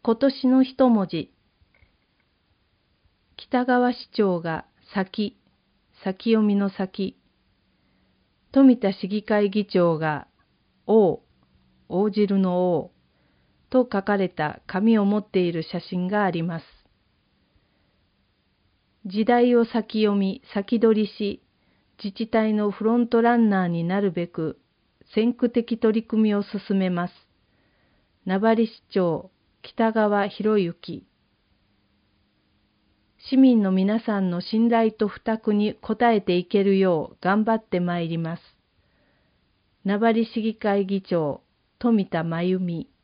今年の一文字。北川市長が先読みの先。富田市議会議長が応じるの応と書かれた紙を持っている写真があります。時代を先読み、先取りし、自治体のフロントランナーになるべく先駆的取り組みを進めます。名張市長北川博之。市民の皆さんの信頼と負託に応えていけるよう頑張ってまいります。名張市議会議長富田真由美。